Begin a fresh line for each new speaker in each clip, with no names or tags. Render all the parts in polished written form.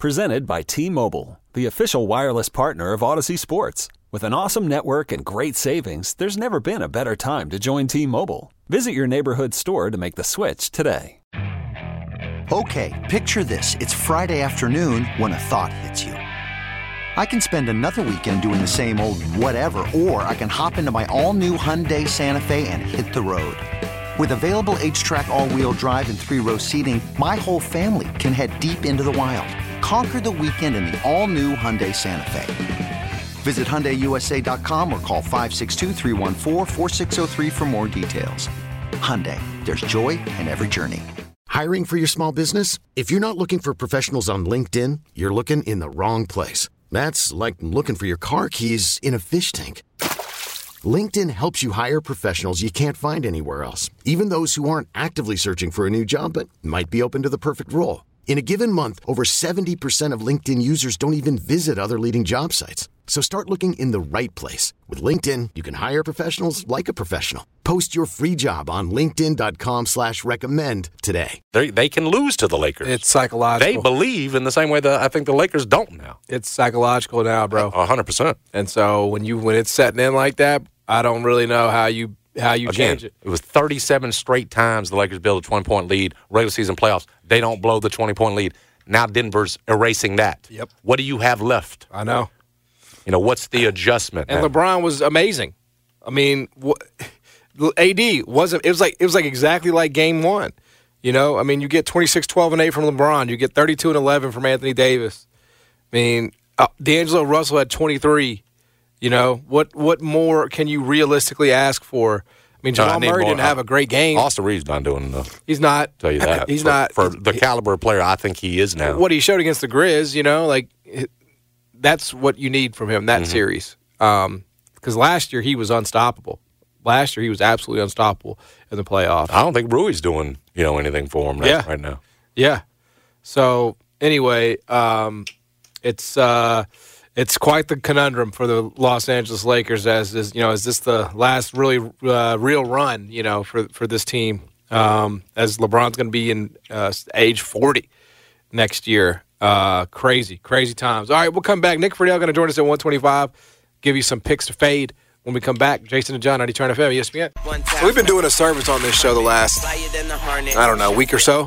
Presented by T-Mobile, the official wireless partner of Odyssey Sports. With an awesome network and great savings, there's never been a better time to join T-Mobile. Visit your neighborhood store to make the switch today.
Okay, picture this. It's Friday afternoon when a thought hits you. I can spend another weekend doing the same old whatever, or I can hop into my all-new Hyundai Santa Fe and hit the road. With available H-Track all-wheel drive and 3-row seating, my whole family can head deep into the wild. Conquer the weekend in the all-new Hyundai Santa Fe. Visit HyundaiUSA.com or call 562-314-4603 for more details. Hyundai, there's joy in every journey.
Hiring for your small business? If you're not looking for professionals on LinkedIn, you're looking in the wrong place. That's like looking for your car keys in a fish tank. LinkedIn helps you hire professionals you can't find anywhere else, even those who aren't actively searching for a new job but might be open to the perfect role. In a given month, over 70% of LinkedIn users don't even visit other leading job sites. So start looking in the right place. With LinkedIn, you can hire professionals like a professional. Post your free job on linkedin.com/recommend today.
They can lose to the Lakers.
It's psychological.
They believe in the same way that I think the Lakers don't now.
It's psychological now, bro.
100%.
And so when it's setting in like that, I don't really know how you change it.
It was 37 straight times the Lakers build a 20-point lead, regular season playoffs. They don't blow the 20-point lead. Now Denver's erasing that.
Yep.
What do you have left?
I know.
What's the adjustment?
And
now?
LeBron was amazing. I mean, AD wasn't. It was like exactly like Game 1. You get 26, 12, and 8 from LeBron. You get 32 and 11 from Anthony Davis. I mean, D'Angelo Russell had 23. What more can you realistically ask for? I mean, Jamal Murray didn't have a great game.
Austin Reeves not doing enough.
He's not.
Tell you that.
He's not.
For the caliber of player I think he is now.
What he showed against the Grizz, that's what you need from him, that series. Because last year he was unstoppable. Last year he was absolutely unstoppable in the playoffs.
I don't think Rui's doing, anything for him right now.
Yeah. So, anyway, it's quite the conundrum for the Los Angeles Lakers is this the last really real run, for this team, as LeBron's going to be in age 40 next year. Crazy times. All right, we'll come back. Nick Friedel going to join us at 125, give you some picks to fade. When we come back, Jason and John, 90 Turn FM, ESPN. We've been doing a service on this show the last, week or so.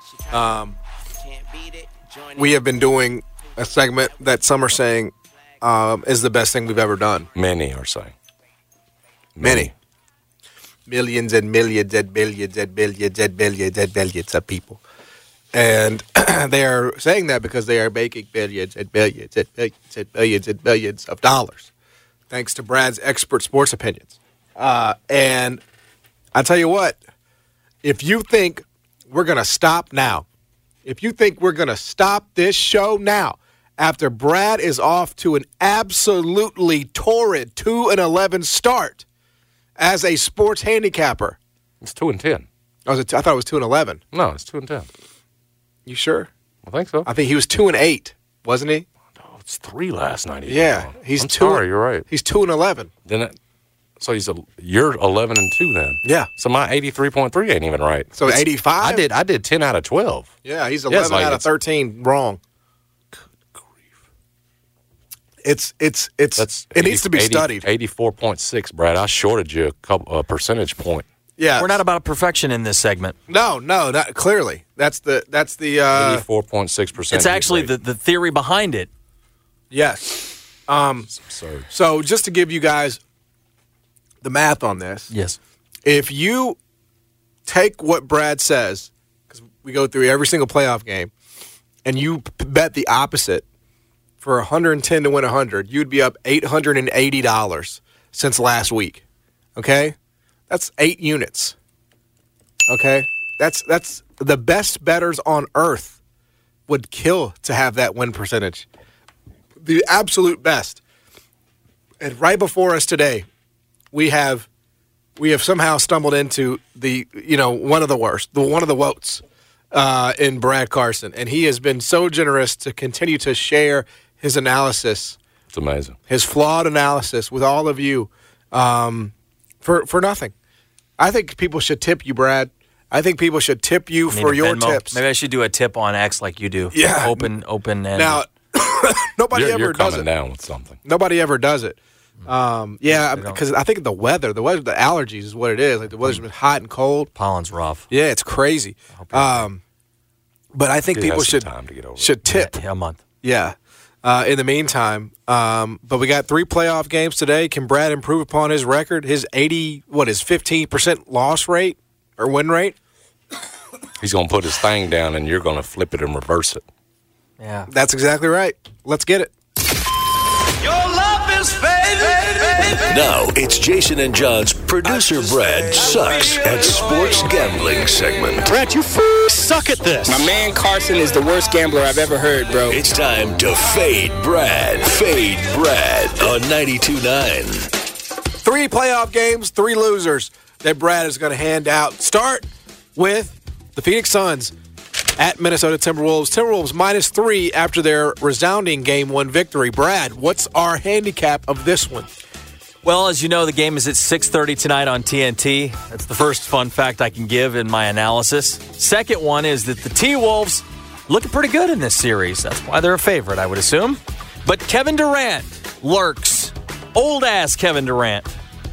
We have been doing a segment that some are saying is the best thing we've ever done.
Many are saying.
Many. Millions and millions and billions and billions and billions and billions of people. And they are saying that because they are making billions and billions and billions and billions and billions of dollars, thanks to Brad's expert sports opinions. And I tell you what, if you think we're going to stop now, if you think we're going to stop this show now, after Brad is off to an absolutely torrid 2-11 start as a sports handicapper.
It's 2-10.
I thought it was 2-11.
No, it's 2-10.
You sure?
I think so.
I think he was 2-8, wasn't he?
No, it's 3 last night.
Yeah,
I'm sorry, you're right.
He's 2-11.
So you're 11-2 then.
Yeah.
So my 83.3 ain't even right.
So 85.
I did 10 out of 12.
Yeah, he's 11 out of 13 wrong.
Good grief.
It needs to be studied.
84.6, Brad. I shorted you a percentage point.
Yeah,
we're not about perfection in this segment.
No, not clearly. That's the
84.6%.
It's actually the theory behind it.
Yes.
Absurd.
So just to give you guys the math on this.
Yes.
If you take what Brad says, because we go through every single playoff game, and you bet the opposite for 110 to win 100, you'd be up $880 since last week. Okay? That's 8 units. Okay? That's the best bettors on earth would kill to have that win percentage. The absolute best. And right before us today, we have somehow stumbled into the one of the worst, one of the woats in Brad Carson, and he has been so generous to continue to share his analysis.
It's amazing.
His flawed analysis with all of you for nothing. I think people should tip you, Brad. I think people should tip you
I need
for
a
your
Venmo.
tips.
Maybe I should do a tip on X like you do.
Yeah.
Open and
Now, nobody
You're
ever does
coming
it.
down with something.
Nobody ever does it. Because I think the weather, the allergies is what it is. Like the weather's been hot and cold.
pollen's rough.
Yeah, it's crazy. But I think
It
people
has some
should
time to get over
should tip.
Yeah, a month.
Yeah. In the meantime, but we got 3 playoff games today. Can Brad improve upon his record? His 15% loss rate or win rate?
He's going to put his thing down, and you're going to flip it and reverse it.
Yeah.
That's exactly right. Let's get it.
Now it's Jason and John's producer Brad sucks at sports gambling segment.
Brad, you suck at this.
My man Carson is the worst gambler I've ever heard, bro.
It's time to fade Brad. Fade Brad on 92.9.
3 playoff games, 3 losers that Brad is going to hand out. Start with the Phoenix Suns at Minnesota Timberwolves. Timberwolves -3 after their resounding Game 1 victory. Brad, what's our handicap of this one?
Well, as you know, the game is at 6:30 tonight on TNT. That's the first fun fact I can give in my analysis. Second one is that the T-Wolves looking pretty good in this series. That's why they're a favorite, I would assume. But Kevin Durant lurks. Old-ass Kevin Durant.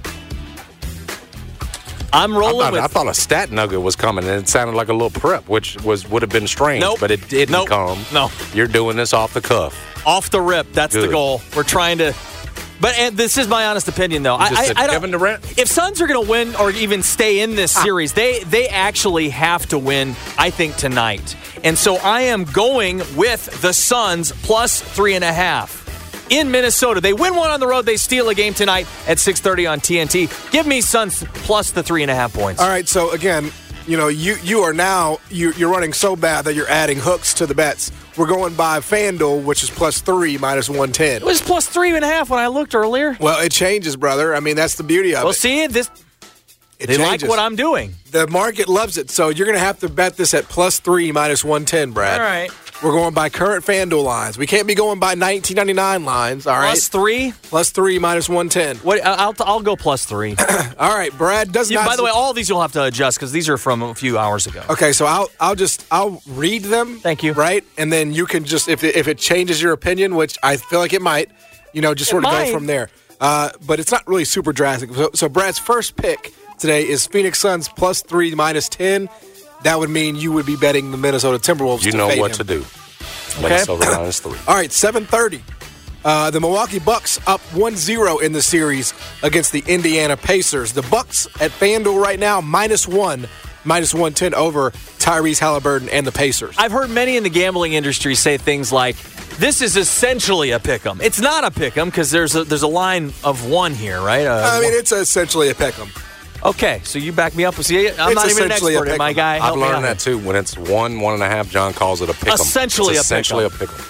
I'm rolling with...
I thought a stat nugget was coming, and it sounded like a little prep, which would have been strange,
Nope.
but it didn't come.
No.
You're doing this off the cuff.
Off the rip. That's the
Good.
goal. We're trying to... But and this is my honest opinion, though.
You just said
I don't,
Kevin Durant?
If Suns are going to win or even stay in this series, they actually have to win, I think, tonight. And so I am going with the Suns plus 3.5 in Minnesota. They win one on the road. They steal a game tonight at 6:30 on TNT. Give me Suns plus the 3.5 points.
All right, so again, you are now you're running so bad that you're adding hooks to the bets. We're going by FanDuel, which is +3 -110.
It was plus 3.5 when I looked earlier.
Well, it changes, brother. I mean, that's the beauty of
Well,
it.
see,
It
they like
changes.
what I'm doing.
The market loves it, so you're going to have to bet this at +3 -110, Brad.
All right.
We're going by current FanDuel lines. We can't be going by 1999 lines, all right?
+3?
+3 -110.
What? I'll go +3.
All right, Brad does not...
By the way, all these you'll have to adjust because these are from a few hours ago.
Okay, so I'll read them.
Thank you.
Right, and then you can just if it changes your opinion, which I feel like it might, just sort of
might.
go from there. But it's not really super drastic. So Brad's first pick today is Phoenix Suns +3 -10. That would mean you would be betting the Minnesota Timberwolves.
You
to
know
fade
what
him.
to do. Minnesota -3.
All right, 7:30. The Milwaukee Bucks up 1-0 in the series against the Indiana Pacers. The Bucks at FanDuel right now -1, -110 over Tyrese Halliburton and the Pacers.
I've heard many in the gambling industry say things like, "This is essentially a pick'em." It's not a pick'em because there's a line of 1 here, right?
I mean, it's essentially a pick'em.
Okay, so you back me up. See, I'm not even an
essentially a
expert, my
pick'em.
guy.
I've
Help me out
learned that
here.
too. When it's 1.5, John calls it a pick'em.
Essentially
It's
a
essentially
pick'em.
a pick'em.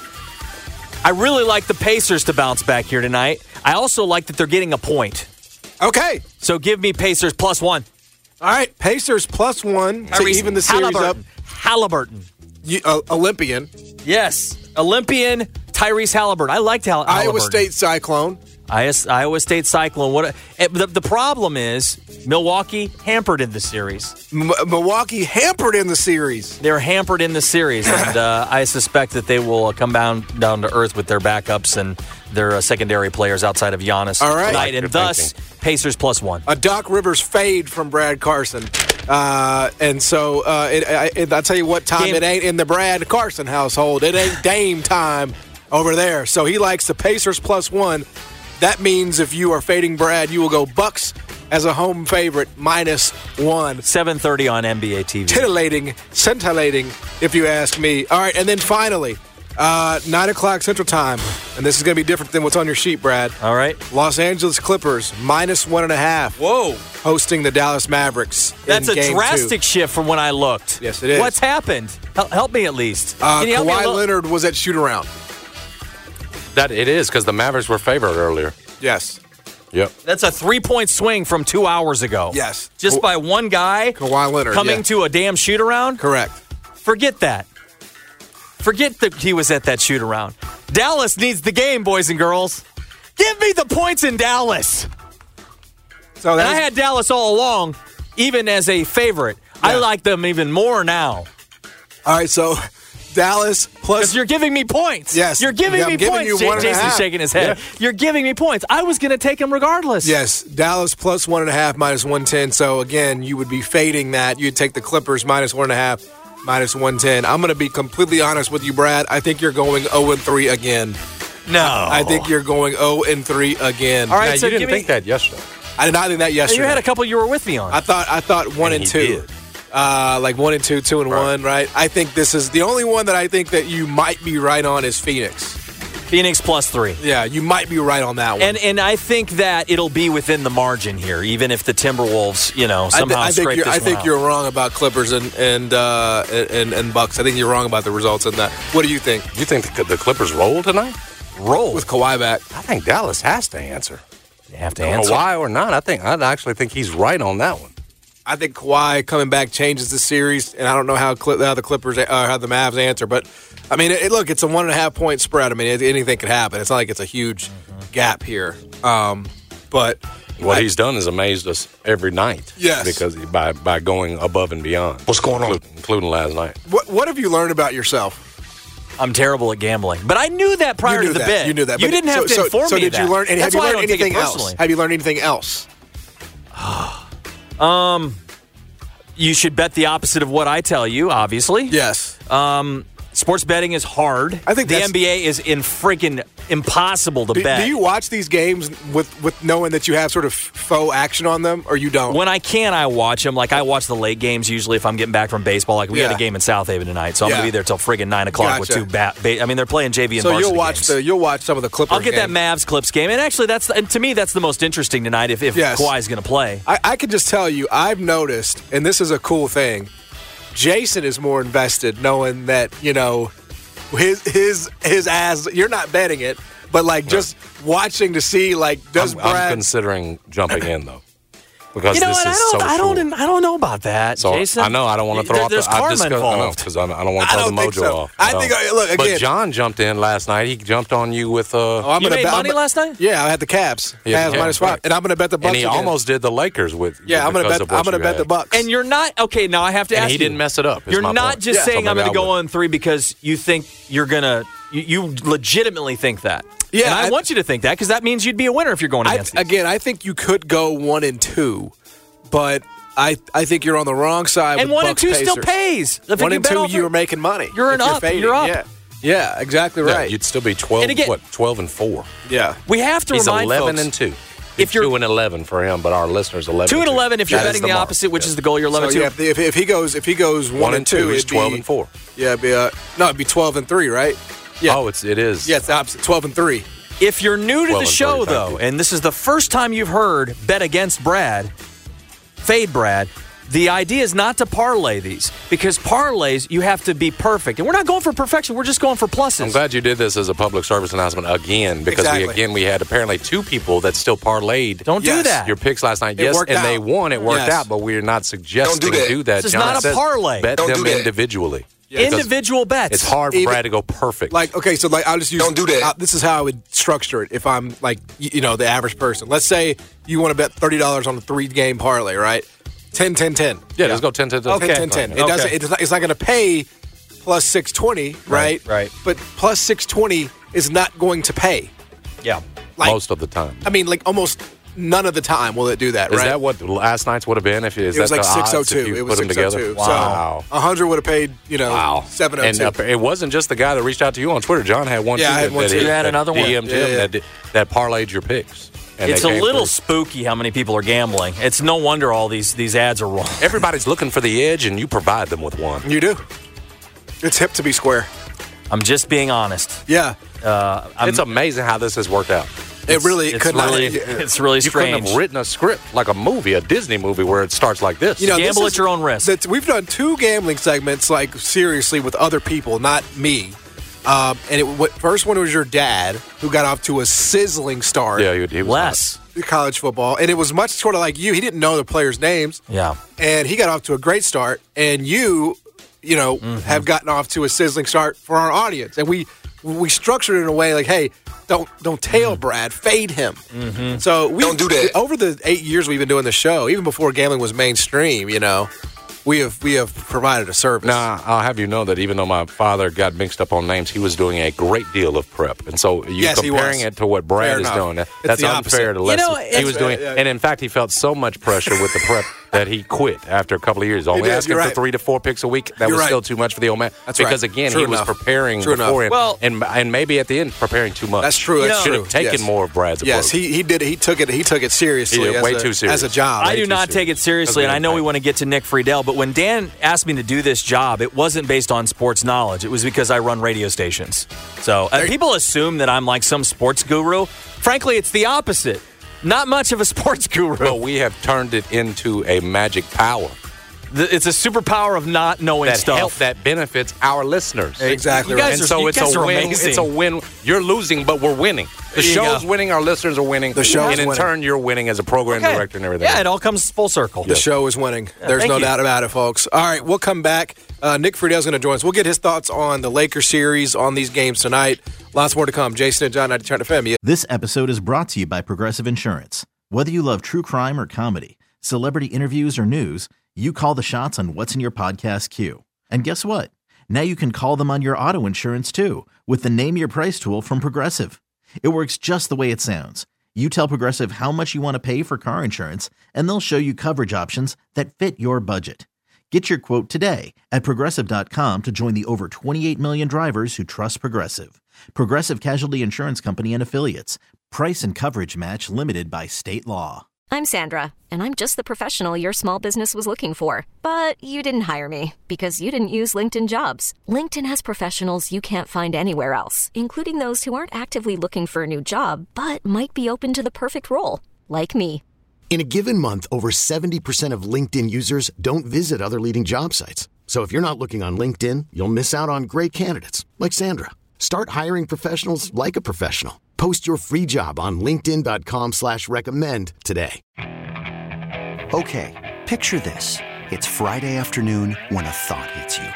I really like the Pacers to bounce back here tonight. I also like that they're getting a point.
Okay.
So give me Pacers +1.
All right, Pacers +1 to even the series up.
Halliburton.
Olympian.
Yes. Olympian Tyrese Halliburton. I liked Halliburton.
Iowa State Cyclone.
Iowa State Cyclone. The problem is Milwaukee hampered in the series.
Milwaukee hampered in the series.
They're hampered in the series, and I suspect that they will come down to earth with their backups and their secondary players outside of Giannis
All right.
tonight, and thus Pacers +1.
A Doc Rivers fade from Brad Carson. And so I'll tell you what time it ain't in the Brad Carson household. It ain't Dame time over there. So he likes the Pacers +1. That means if you are fading Brad, you will go Bucks as a home favorite -1.
7:30 on NBA TV.
Titillating, scintillating, if you ask me. All right, and then finally, 9 o'clock Central Time. And this is going to be different than what's on your sheet, Brad.
All right.
Los Angeles Clippers -1.5.
Whoa.
Hosting the Dallas Mavericks.
That's
in
a
Game
drastic
2.
shift from when I looked.
Yes, it is.
What's happened? Help me at least. Can you help me a
Kawhi
little?
Leonard was at shoot-around.
That it is because the Mavericks were favored earlier.
Yes.
Yep.
That's a 3-point swing from 2 hours ago.
Yes.
Just by one guy
Kawhi Leonard
coming to a damn shoot-around?
Correct.
Forget that. Forget that he was at that shoot-around. Dallas needs the game, boys and girls. Give me the points in Dallas.
So
And I had Dallas all along, even as a favorite. I like them even more now.
All right, so Dallas plus.
Because you're giving me points.
Yes.
You're giving me
giving
points.
you 1.5.
Jason's shaking his head.
Yeah.
You're giving me points. I was going to take them regardless.
Yes, Dallas plus 1.5 minus 110. So again, you would be fading that. You'd take the Clippers minus 1.5 minus 110. I'm going to be completely honest with you, Brad. I think you're going 0-3 again.
No.
I think you're going 0-3 again.
All right,
now,
so
you didn't think that yesterday.
I did not think that yesterday.
You had a couple you were with me on.
I thought 1 and 2. Like 1 and 2, 2 and 1, right? I think this is the only one that I think that you might be right on is Phoenix.
Phoenix plus 3.
Yeah, you might be right on that one.
And I think that it'll be within the margin here, even if the Timberwolves, somehow scrape this one
I think
out.
you're wrong about Clippers and Bucks. I think you're wrong about the results in that. What do you think?
You think the Clippers roll tonight?
Roll
With Kawhi back.
I think Dallas has to answer.
They have to answer.
Kawhi or not, I actually think he's right on that one.
I think Kawhi coming back changes the series, and I don't know how the Clippers how the Mavs answer. But I mean, look, it's a 1.5 point spread. I mean, anything could happen. It's not like it's a huge gap here. But
what he's done is amazed us every night.
Yes,
because by going above and beyond. What's going on, including last night?
What have you learned about yourself?
I'm terrible at gambling, but I knew that prior to the bid.
You knew that.
You didn't have to inform me.
So did you learn? And have you learned anything else?
Personally.
Have you learned anything else?
You should bet the opposite of what I tell you, obviously.
Yes.
Sports betting is hard.
I think
the NBA is freaking impossible to bet.
Do you watch these games with knowing that you have sort of faux action on them, or you don't?
When I can, I watch them. Like, I watch the late games usually if I'm getting back from baseball. Like, we had a game in South Haven tonight, so I'm going to be there till friggin' 9 o'clock with two I mean, they're playing JV and varsity games.
So you'll watch some of the Clippers
I'll get that Mavs Clips game. And actually, to me, that's the most interesting tonight if Kawhi's going to play.
I can just tell you, I've noticed, and this is a cool thing, Jason is more invested knowing that, his ass, you're not betting it, but just watching to see, does Brad...
I'm considering jumping in, though. Because
I don't know about that,
so
Jason.
I know I don't want to throw off
there's karma involved.
Because I don't want to throw the mojo off.
I think, look, again.
But John jumped in last night. He jumped on you with...
you made money last night?
Yeah, I had the Cavs. Cavs minus 5. And I'm going to bet the Bucks
And he almost did the Lakers with...
Yeah, I'm going to bet the Bucks.
And you're not... Okay, now I have to ask you.
And he didn't mess it up.
You're not just saying I'm going to go on 3 because you think you're going to... You legitimately think that.
Yeah.
And I want you to think that because that means you'd be a winner if you're going against these.
Again, I think you could go 1 and 2. But I think you're on the wrong side.
And
with
1 and
Bucks
2
Pacers.
still pays.
1 and 2, you were making money.
You're up. You're up.
Yeah, exactly right.
Yeah, you'd still be 12 and 4.
Yeah.
We have to remind
11
folks,
and 2. If you're 2 and 11 for him, but our listeners 11.
2 and 11 if you're betting the opposite, which is the goal. You're 11
so,
and 2.
Yeah, if he goes 1 and 2,
he's 12 and 4.
Yeah, it'd be 12 and 3, right? Yeah.
Oh, it is.
Yeah, it's the opposite. 12 and 3.
If you're new to the show, though, and this is the first time you've heard Bet Against Brad, Fade Brad, the idea is not to parlay these because parlays, you have to be perfect. And we're not going for perfection. We're just going for pluses.
I'm glad you did this as a public service announcement again because we had apparently 2 people that still parlayed.
Don't do that.
Your picks last night.
It worked out.
They won. It worked out, but we're not suggesting do that.
This is not a parlay.
Bet them individually.
Yeah.
Individual bets.
It's hard for Brad to go perfect.
I'll just use...
Don't do that.
This is how I would structure it if I'm, the average person. Let's say you want to bet $30 on a 3-game parlay, right? 10, 10, 10.
Yeah, let's go 10, 10, 10.
Okay. 10, 10, 10. It's not going to pay plus 620, right?
Right.
But plus 620 is not going to pay.
Yeah.
Most of the time.
I mean, almost none of the time will it do that, right?
Is that what last night's would have been? It
was like 602. It was 602.
Wow.
So 100 would have paid, 702.
And it wasn't just the guy that reached out to you on Twitter. John had one too.
I had one too.
You had another one.
DM'd him that parlayed your picks.
It's a little spooky how many people are gambling. It's no wonder all these ads are wrong.
Everybody's looking for the edge, and you provide them with one.
You do. It's hip to be square.
I'm just being honest.
Yeah.
It's amazing how this has worked out.
It's really
strange.
You couldn't have written a script like a movie, a Disney movie, where it starts like this.
Gamble at your own risk.
We've done 2 gambling segments, seriously, with other people, not me. First one was your dad, who got off to a sizzling start.
Yeah, he was
college football, and it was much sort of like you. He didn't know the players' names.
Yeah,
and he got off to a great start, and you have gotten off to a sizzling start for our audience, and we structured it in a way like, hey, don't tail Brad, fade him.
Mm-hmm.
So we
don't do that.
Over the 8 years we've been doing the show, even before gambling was mainstream, we have provided a service.
Now, I'll have you know that even though my father got mixed up on names, he was doing a great deal of prep. And so comparing it to what Brad is doing, that's unfair to Les. He was doing, and in fact, he felt so much pressure with the prep that he quit after a couple of years. Only asking for 3 to 4 picks a week. That was still too much for the old man. Because, again, he was preparing beforehand.
Well,
and maybe at the end, preparing too much.
That's true. That's
should
true.
have taken more of Brad's approach.
Yes, he did it. He took it seriously.
Way too serious.
As a job.
I do not take it seriously, and I know we want to get to Nick Friedel, but when Dan asked me to do this job, it wasn't based on sports knowledge. It was because I run radio stations. So people assume that I'm like some sports guru. Frankly, it's the opposite. Not much of a sports guru.
Well, we have turned it into a magic power.
It's a superpower of not knowing stuff
that benefits our listeners.
Exactly.
You guys
and so it's a win.
Amazing.
It's a win. You're losing, but we're winning. The show's winning. Our listeners are winning.
The show's
and in
winning.
turn, you're winning as a program director and everything.
Yeah, it all comes full circle.
The show is winning. There's no doubt about it, folks. All right, we'll come back. Nick Friedel's going to join us. We'll get his thoughts on the Lakers series, on these games tonight. Lots more to come. Jason and John, 90 FM.
This episode is brought to you by Progressive Insurance. Whether you love true crime or comedy, celebrity interviews or news, you call the shots on what's in your podcast queue. And guess what? Now you can call them on your auto insurance too with the Name Your Price tool from Progressive. It works just the way it sounds. You tell Progressive how much you want to pay for car insurance, and they'll show you coverage options that fit your budget. Get your quote today at Progressive.com to join the over 28 million drivers who trust Progressive. Progressive Casualty Insurance Company and Affiliates. Price and coverage match limited by state law.
I'm Sandra, and I'm just the professional your small business was looking for. But you didn't hire me because you didn't use LinkedIn Jobs. LinkedIn has professionals you can't find anywhere else, including those who aren't actively looking for a new job, but might be open to the perfect role, like me.
In a given month, over 70% of LinkedIn users don't visit other leading job sites. So if you're not looking on LinkedIn, you'll miss out on great candidates like Sandra. Start hiring professionals like a professional. Post your free job on linkedin.com/recommend today.
Okay, picture this. It's Friday afternoon when a thought hits you.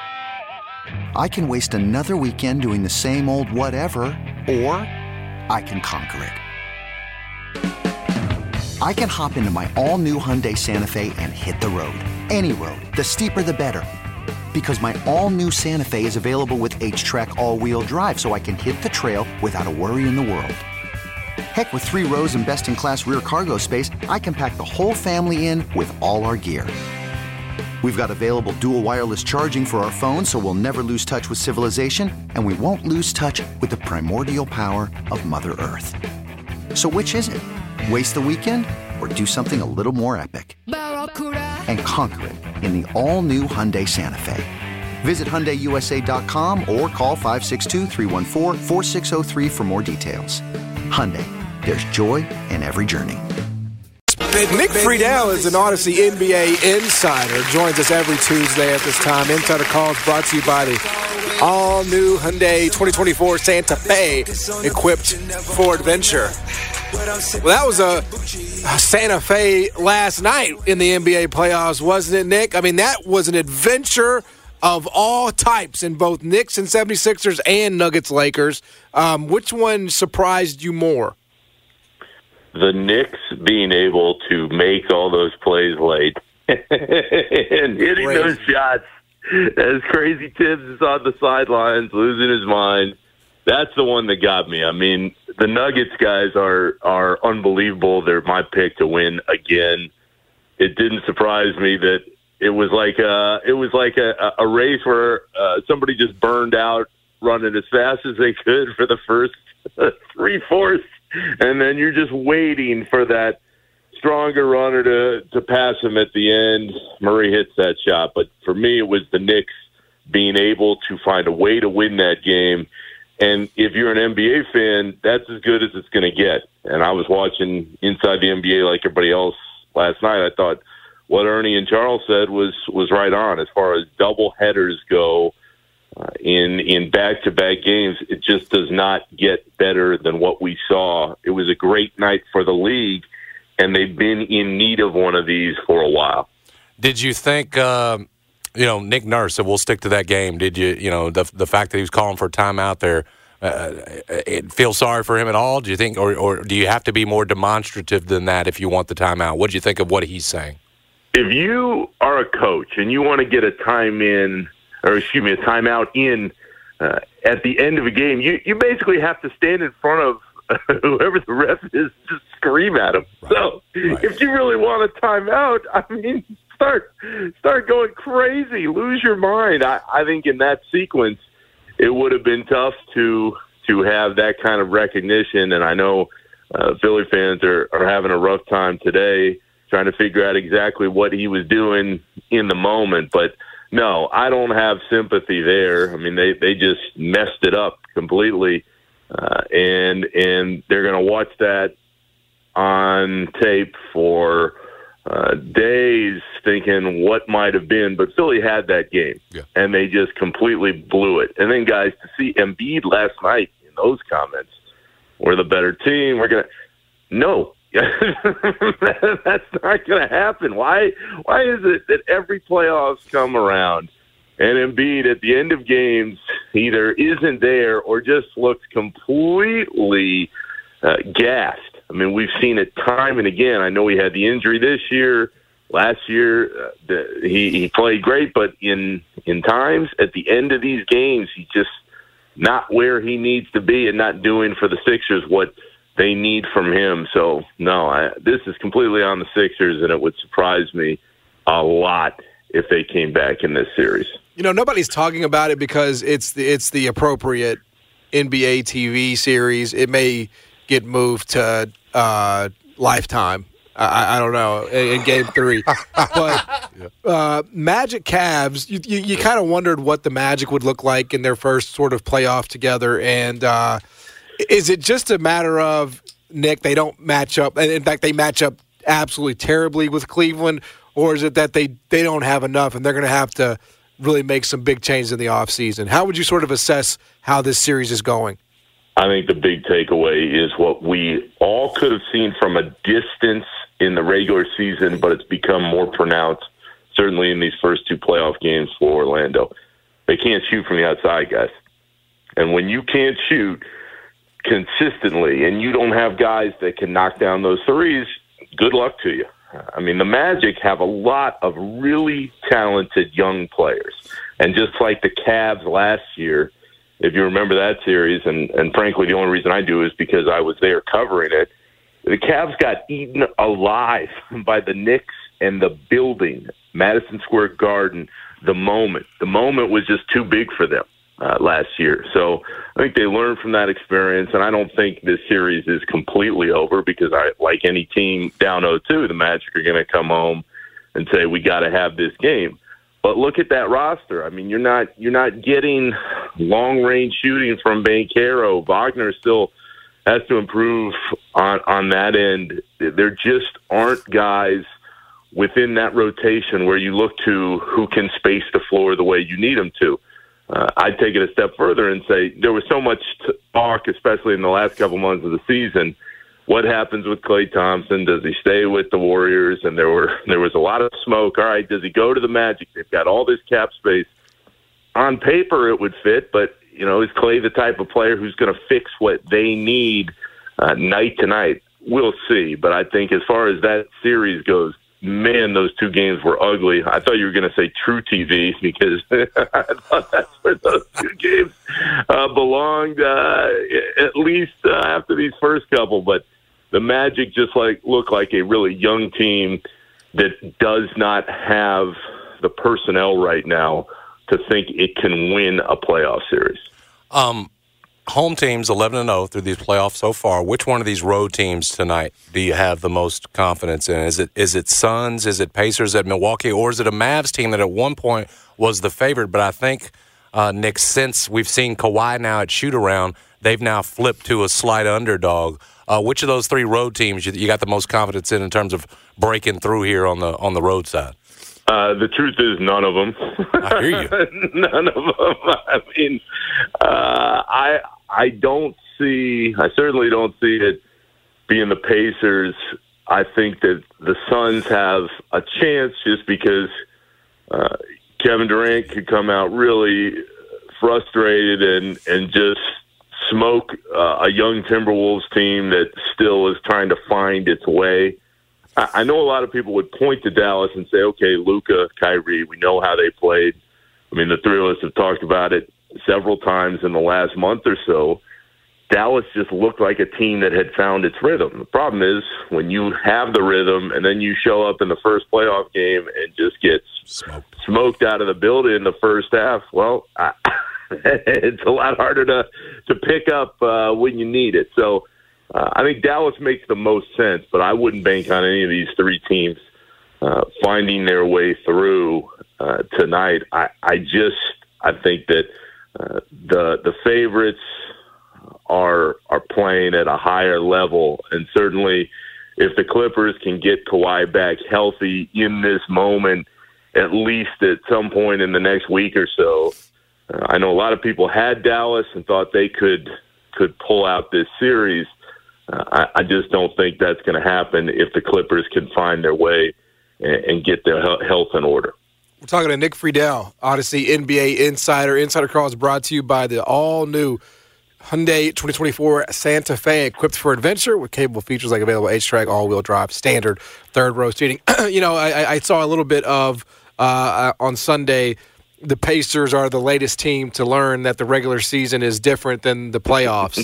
I can waste another weekend doing the same old whatever, or I can conquer it. I can hop into my all-new Hyundai Santa Fe and hit the road. Any road. The steeper, the better. Because my all-new Santa Fe is available with H-Track all-wheel drive, so I can hit the trail without a worry in the world. Heck, with 3 rows and best-in-class rear cargo space, I can pack the whole family in with all our gear. We've got available dual wireless charging for our phones, so we'll never lose touch with civilization, and we won't lose touch with the primordial power of Mother Earth. So which is it? Waste the weekend or do something a little more epic? And conquer it in the all-new Hyundai Santa Fe. Visit HyundaiUSA.com or call 562-314-4603 for more details. Hyundai, there's joy in every journey.
Nick Friedel is an Odyssey NBA insider. Joins us every Tuesday at this time. Insider Calls brought to you by the all-new Hyundai 2024 Santa Fe, equipped for adventure. Well, that was a Santa Fe last night in the NBA playoffs, wasn't it, Nick? I mean, that was an adventure of all types in both Knicks and 76ers and Nuggets Lakers. Which one surprised you more?
The Knicks being able to make all those plays late and hitting those shots as Crazy Tibbs is on the sidelines, losing his mind. That's the one that got me. I mean, the Nuggets guys are unbelievable. They're my pick to win again. It didn't surprise me that it was like a race where somebody just burned out running as fast as they could for the first 3/4, and then you're just waiting for that stronger runner to pass him at the end. Murray hits that shot, but for me, it was the Knicks being able to find a way to win that game. And if you're an NBA fan, that's as good as it's going to get. And I was watching Inside the NBA like everybody else last night. I thought what Ernie and Charles said was right on. As far as double headers go in back-to-back games, it just does not get better than what we saw. It was a great night for the league, and they've been in need of one of these for a while.
Did you think Nick Nurse, so we'll stick to that game. Did you, the fact that he was calling for a timeout there, feel sorry for him at all? Do you think, or do you have to be more demonstrative than that if you want the timeout? What do you think of what he's saying?
if you are a coach and you want to get a timeout in at the end of a game, you basically have to stand in front of whoever the ref is, just scream at him. Right. So if you really want a timeout, I mean, start going crazy, lose your mind. I think in that sequence, it would have been tough to have that kind of recognition. And I know Philly fans are having a rough time today trying to figure out exactly what he was doing in the moment. But no, I don't have sympathy there. I mean, they just messed it up completely. And they're going to watch that on tape for days thinking what might have been. But Philly had that game, and they just completely blew it. And then, guys, to see Embiid last night in those comments, we're the better team. No. That's not going to happen. Why is it that every playoffs come around and Embiid at the end of games either isn't there or just looks completely gassed? I mean, we've seen it time and again. I know he had the injury this year. Last year, he played great, but in times at the end of these games, he's just not where he needs to be and not doing for the Sixers what they need from him. So, no, this is completely on the Sixers, and it would surprise me a lot if they came back in this series.
You know, nobody's talking about it because it's the appropriate NBA TV series. It may get moved to Lifetime. I don't know, in Game 3. But Magic Cavs, you kind of wondered what the Magic would look like in their first sort of playoff together. And is it just a matter of, Nick, they don't match up? And in fact, they match up absolutely terribly with Cleveland. Or is it that they don't have enough and they're going to have to really make some big changes in the offseason? How would you sort of assess how this series is going?
I think the big takeaway is what we all could have seen from a distance in the regular season, but it's become more pronounced, certainly in these first two playoff games for Orlando. They can't shoot from the outside, guys. And when you can't shoot consistently and you don't have guys that can knock down those threes, good luck to you. I mean, the Magic have a lot of really talented young players. And just like the Cavs last year, if you remember that series, and frankly, the only reason I do is because I was there covering it, the Cavs got eaten alive by the Knicks and the building, Madison Square Garden, the moment. The moment was just too big for them last year. So I think they learned from that experience, and I don't think this series is completely over because, like any team down 0-2, the Magic are going to come home and say, we got to have this game. But look at that roster. I mean, you're not getting long-range shooting from Banchero. Wagner still has to improve on that end. There just aren't guys within that rotation where you look to who can space the floor the way you need them to. I'd take it a step further and say there was so much talk, especially in the last couple months of the season. What happens with Klay Thompson? Does he stay with the Warriors? And there was a lot of smoke. All right, does he go to the Magic? They've got all this cap space. On paper, it would fit, but is Klay the type of player who's going to fix what they need night to night? We'll see. But I think as far as that series goes, man, those two games were ugly. I thought you were going to say True TV because I thought that's where those two games belonged, at least after these first couple. But the Magic just look like a really young team that does not have the personnel right now to think it can win a playoff series.
Home teams 11-0 through these playoffs so far. Which one of these road teams tonight do you have the most confidence in? Is it Suns? Is it Pacers at Milwaukee? Or is it a Mavs team that at one point was the favorite? But I think, Nick, since we've seen Kawhi now at shoot-around, they've now flipped to a slight underdog. Which of those three road teams you got the most confidence in terms of breaking through here on the road side?
The truth is none of them.
I hear you.
None of them. I mean, I certainly don't see it being the Pacers. I think that the Suns have a chance just because Kevin Durant could come out really frustrated and just smoke a young Timberwolves team that still is trying to find its way. I know a lot of people would point to Dallas and say, okay, Luka, Kyrie, we know how they played. I mean, the three of us have talked about it several times in the last month or so. Dallas just looked like a team that had found its rhythm. The problem is when you have the rhythm and then you show up in the first playoff game and just get smoked out of the building in the first half, well, it's a lot harder to pick up when you need it. So I think Dallas makes the most sense, but I wouldn't bank on any of these three teams finding their way through tonight. I think that the favorites are playing at a higher level, and certainly if the Clippers can get Kawhi back healthy in this moment, at least at some point in the next week or so. I know a lot of people had Dallas and thought they could pull out this series. I just don't think that's going to happen if the Clippers can find their way and get their health in order.
We're talking to Nick Friedel, Odyssey NBA Insider. Insider Call is brought to you by the all-new Hyundai 2024 Santa Fe, equipped for adventure with capable features like available H-Track, all-wheel drive, standard, third-row seating. I saw a little bit of, on Sunday, the Pacers are the latest team to learn that the regular season is different than the playoffs.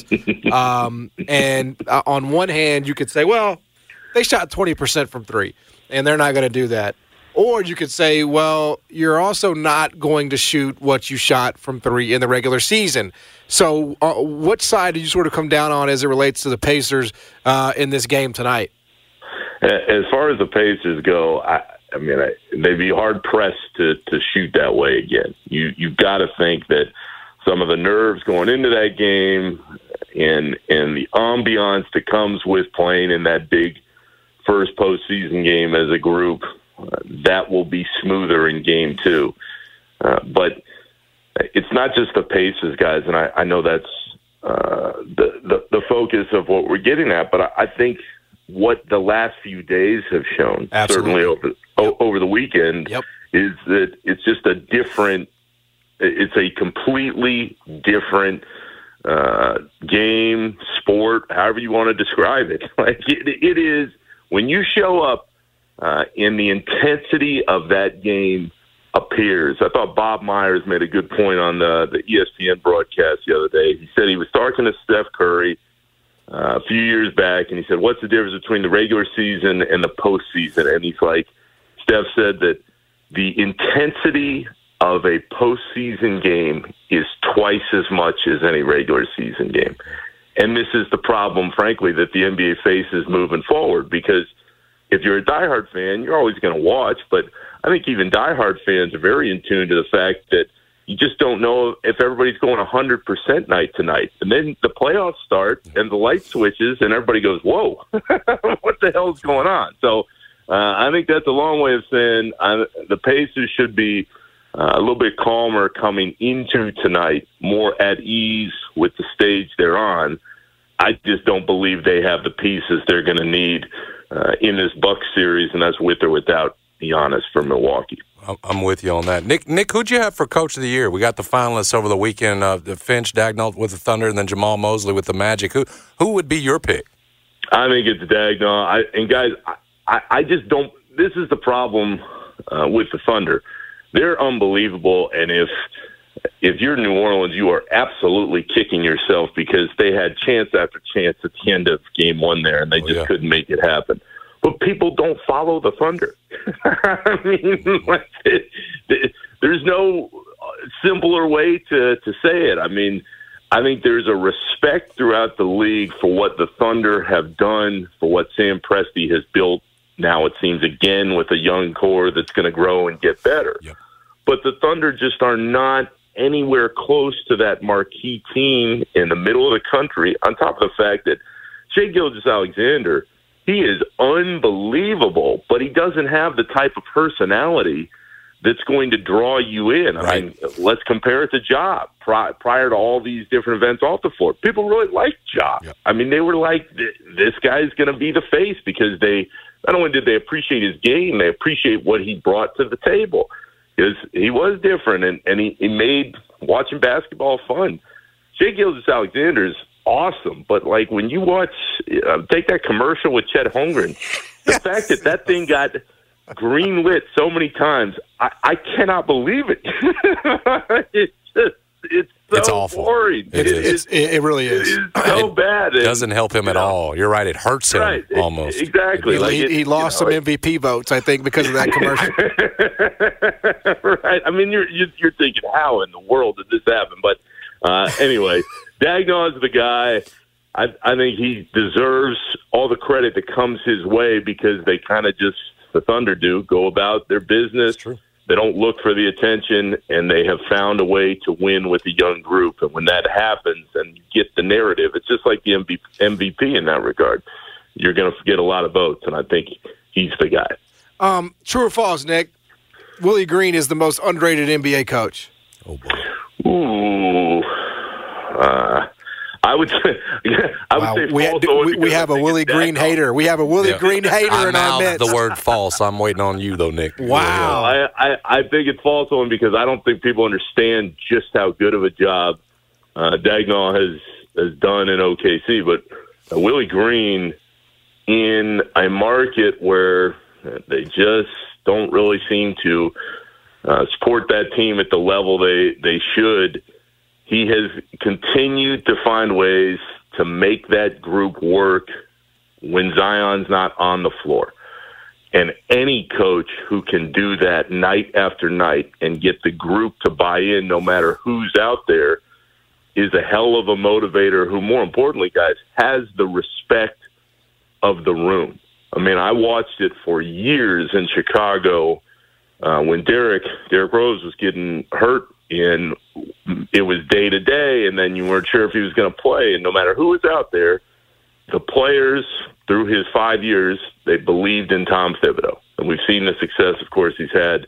And on one hand, you could say, well, they shot 20% from three, and they're not going to do that. Or you could say, well, you're also not going to shoot what you shot from three in the regular season. So what side do you sort of come down on as it relates to the Pacers in this game tonight?
As far as the Pacers go, I mean, they'd be hard-pressed to shoot that way again. You've got to think that some of the nerves going into that game and the ambiance that comes with playing in that big first postseason game as a group, that will be smoother in game two. But it's not just the Pacers, guys, and I know that's the focus of what we're getting at, but I think what the last few days have shown, certainly over the weekend, is that it's just it's a completely different game, sport, however you want to describe it. Like it is, when you show up and the intensity of that game appears. I thought Bob Myers made a good point on the ESPN broadcast the other day. He said he was talking to Steph Curry a few years back, and he said, what's the difference between the regular season and the postseason? And he's like, Steph said that the intensity of a postseason game is twice as much as any regular season game. And this is the problem, frankly, that the NBA faces moving forward, because if you're a diehard fan, you're always going to watch, but I think even diehard fans are very in tune to the fact that you just don't know if everybody's going 100% night to night. And then the playoffs start and the light switches and everybody goes, whoa, what the hell is going on? So I think that's a long way of saying the Pacers should be a little bit calmer coming into tonight, more at ease with the stage they're on. I just don't believe they have the pieces they're going to need in this Bucks series, and that's with or without Giannis for Milwaukee.
I'm with you on that. Nick, who'd you have for Coach of the Year? We got the finalists over the weekend, Finch, Daigneault with the Thunder, and then Jamal Mosley with the Magic. Who would be your pick?
I think it's Daigneault. And guys, I just don't – this is the problem with the Thunder. They're unbelievable, and if you're New Orleans, you are absolutely kicking yourself because they had chance after chance at the end of game one there, and they just couldn't make it happen. But people don't follow the Thunder. I mean, there's no simpler way to say it. I mean, I think there's a respect throughout the league for what the Thunder have done, for what Sam Presti has built. Now it seems again with a young core that's going to grow and get better. Yep. But the Thunder just are not anywhere close to that marquee team in the middle of the country, on top of the fact that Shai Gilgeous-Alexander, he is unbelievable, but he doesn't have the type of personality that's going to draw you in. Right. I mean, let's compare it to Ja. Prior to all these different events off the floor, people really liked Ja. Yep. I mean, they were like, this guy's going to be the face, because they not only did they appreciate his game, they appreciate what he brought to the table. Because he was different, and he made watching basketball fun. Shai Gilgeous-Alexander is awesome, but like when you watch, take that commercial with Chet Holmgren, The fact that thing got greenlit so many times, I cannot believe it. It's so
awful.
Boring.
It really is.
It's so bad.
It doesn't help him at all. You're right. It hurts him almost.
Exactly.
He lost some MVP votes, I think, because of that commercial.
Right. I mean, you're thinking, how in the world did this happen? But anyway, Daigneault's the guy. I think he deserves all the credit that comes his way because they kind of just, the Thunder go about their business.
True.
They don't look for the attention, and they have found a way to win with a young group. And when that happens and you get the narrative, it's just like the MVP in that regard. You're going to get a lot of votes, and I think he's the guy.
True or false, Nick? Willie Green is the most underrated NBA coach.
Oh, boy.
Ooh. I would say
we have a Willie Green hater. We have a Willie Green hater in our midst.
The word false. I'm waiting on you, though, Nick.
Wow.
I think it's false on because I don't think people understand just how good of a job Daigneault has done in OKC. But Willie Green, in a market where they just don't really seem to support that team at the level they should, he has continued to find ways to make that group work when Zion's not on the floor. And any coach who can do that night after night and get the group to buy in no matter who's out there is a hell of a motivator who, more importantly, guys, has the respect of the room. I mean, I watched it for years in Chicago when Derrick Rose was getting hurt, and it was day to day, and then you weren't sure if he was going to play. And no matter who was out there, the players, through his 5 years, they believed in Tom Thibodeau. And we've seen the success, of course, he's had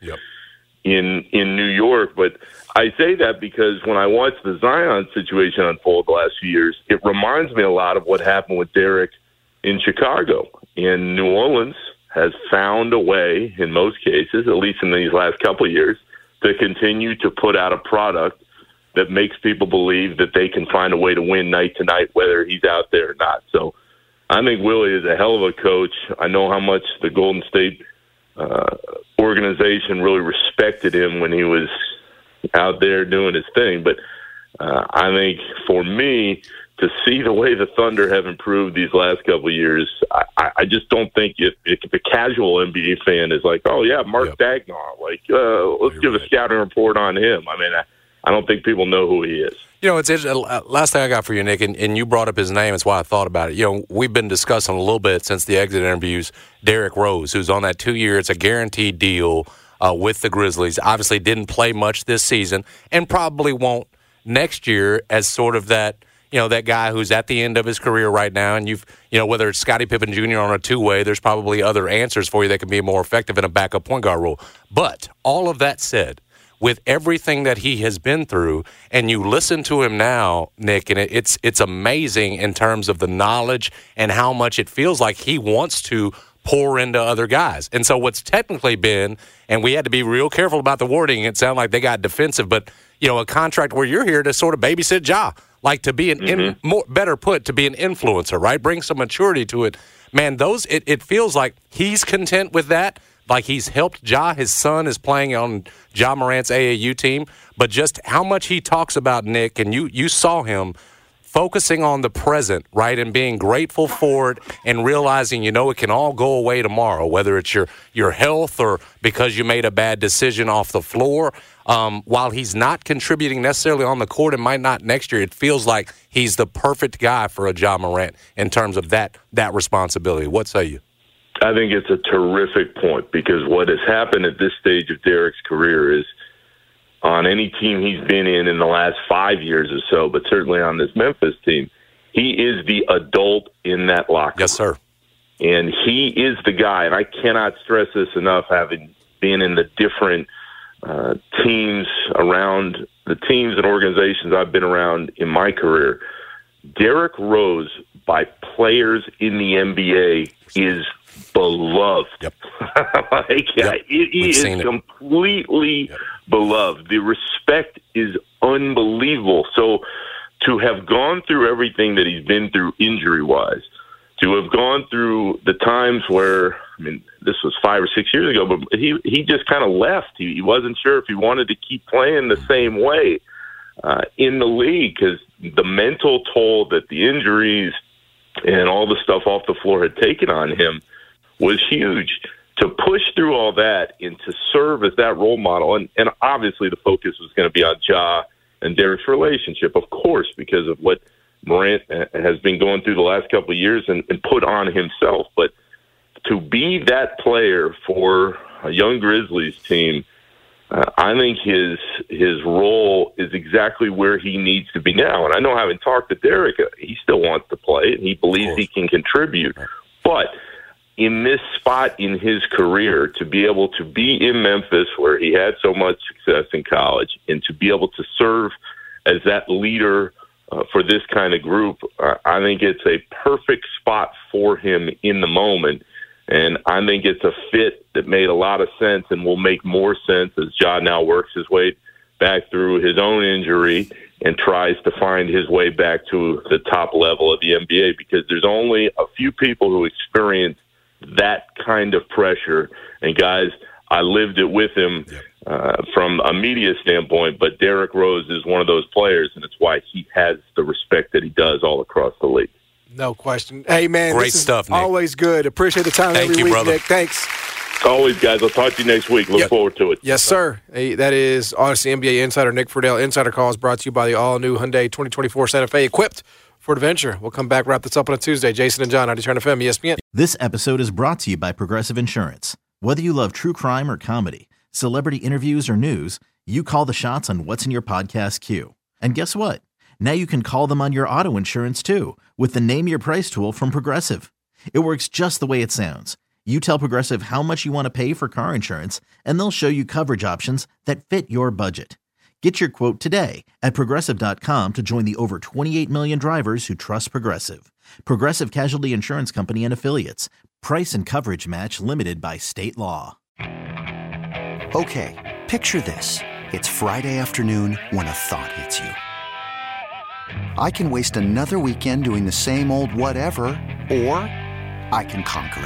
in New York. But I say that because when I watch the Zion situation unfold the last few years, it reminds me a lot of what happened with Derrick in Chicago. And New Orleans has found a way, in most cases, at least in these last couple of years, to continue to put out a product that makes people believe that they can find a way to win night to night, whether he's out there or not. So I think Willie is a hell of a coach. I know how much the Golden State organization really respected him when he was out there doing his thing. But I think for me, to see the way the Thunder have improved these last couple of years, I just don't think if the casual NBA fan is like, oh, yeah, Mark Daigneault, like, let's give a scouting report on him. I mean, I don't think people know who he is.
You know, it's last thing I got for you, Nick, and you brought up his name. That's why I thought about it. You know, we've been discussing a little bit since the exit interviews, Derrick Rose, who's on that 2 year. It's a guaranteed deal with the Grizzlies. Obviously didn't play much this season and probably won't next year as sort of that, you know, that guy who's at the end of his career right now, and whether it's Scottie Pippen Jr. on a two-way, there's probably other answers for you that can be more effective in a backup point guard role. But all of that said, with everything that he has been through, and you listen to him now, Nick, and it's amazing in terms of the knowledge and how much it feels like he wants to pour into other guys. And so what's technically been, and we had to be real careful about the wording, it sounded like they got defensive, but, you know, a contract where you're here to sort of babysit Ja. Like to be better put, to be an influencer, right? Bring some maturity to it. Man, it feels like he's content with that. Like he's helped Ja. His son is playing on Ja Morant's AAU team. But just how much he talks about Nick, and you saw him focusing on the present, right, and being grateful for it and realizing, you know, it can all go away tomorrow, whether it's your health or because you made a bad decision off the floor. While he's not contributing necessarily on the court and might not next year, it feels like he's the perfect guy for a Ja Morant in terms of that responsibility. What say you?
I think it's a terrific point because what has happened at this stage of Derrick's career is on any team he's been in the last 5 years or so, but certainly on this Memphis team, he is the adult in that locker room.
Yes, sir.
And he is the guy, and I cannot stress this enough, having been in the different teams around the teams and organizations I've been around in my career. Derrick Rose, by players in the NBA, is beloved.
Yep.
He is completely beloved. The respect is unbelievable. So to have gone through everything that he's been through injury-wise, to have gone through the times where I mean, this was 5 or 6 years ago, but he just kind of left. He wasn't sure if he wanted to keep playing the same way in the league, because the mental toll that the injuries and all the stuff off the floor had taken on him was huge. To push through all that and to serve as that role model, and obviously the focus was going to be on Ja and Derek's relationship, of course, because of what Morant has been going through the last couple of years and put on himself. But to be that player for a young Grizzlies team, I think his role is exactly where he needs to be now. And I know, having talked to Derek, he still wants to play, and he believes he can contribute. But in this spot in his career, to be able to be in Memphis, where he had so much success in college, and to be able to serve as that leader for this kind of group, I think it's a perfect spot for him in the moment. And I think it's a fit that made a lot of sense and will make more sense as Ja now works his way back through his own injury and tries to find his way back to the top level of the NBA, because there's only a few people who experience that kind of pressure. And guys, I lived it with him from a media standpoint, but Derrick Rose is one of those players, and it's why he has the respect that he does all across the league.
No question. Hey, man,
great stuff, Nick.
Always good. Appreciate the time every week, brother. Nick. Thanks.
Always, guys. I'll talk to you next week. Look forward to it.
Yes, sir. Hey, that is Odyssey NBA insider Nick Friedell. Insider Calls brought to you by the all-new Hyundai 2024 Santa Fe, equipped for adventure. We'll come back, wrap this up on a Tuesday. Jason and John, 90 FM, ESPN.
This episode is brought to you by Progressive Insurance. Whether you love true crime or comedy, celebrity interviews or news, you call the shots on what's in your podcast queue. And guess what? Now you can call them on your auto insurance, too, with the Name Your Price tool from Progressive. It works just the way it sounds. You tell Progressive how much you want to pay for car insurance, and they'll show you coverage options that fit your budget. Get your quote today at Progressive.com to join the over 28 million drivers who trust Progressive. Progressive Casualty Insurance Company and Affiliates. Price and coverage match limited by state law.
Okay, picture this. It's Friday afternoon when a thought hits you. I can waste another weekend doing the same old whatever, or I can conquer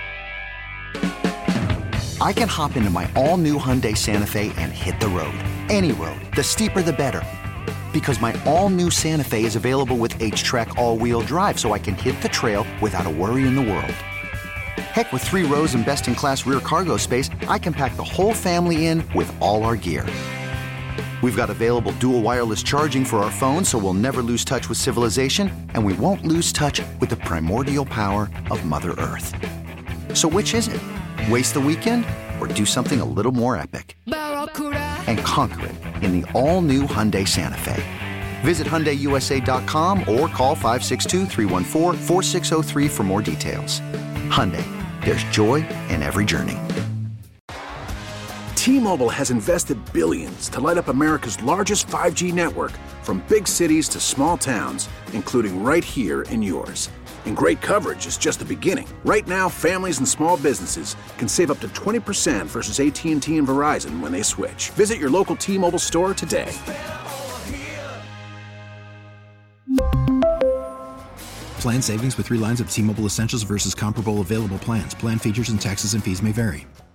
it. I can hop into my all-new Hyundai Santa Fe and hit the road. Any road. The steeper, the better. Because my all-new Santa Fe is available with H-Track all-wheel drive, so I can hit the trail without a worry in the world. Heck, with 3 rows and best-in-class rear cargo space, I can pack the whole family in with all our gear. We've got available dual wireless charging for our phones, so we'll never lose touch with civilization, and we won't lose touch with the primordial power of Mother Earth. So which is it? Waste the weekend or do something a little more epic? And conquer it in the all-new Hyundai Santa Fe. Visit HyundaiUSA.com or call 562-314-4603 for more details. Hyundai, there's joy in every journey.
T-Mobile has invested billions to light up America's largest 5G network, from big cities to small towns, including right here in yours. And great coverage is just the beginning. Right now, families and small businesses can save up to 20% versus AT&T and Verizon when they switch. Visit your local T-Mobile store today.
Plan savings with 3 lines of T-Mobile Essentials versus comparable available plans. Plan features and taxes and fees may vary.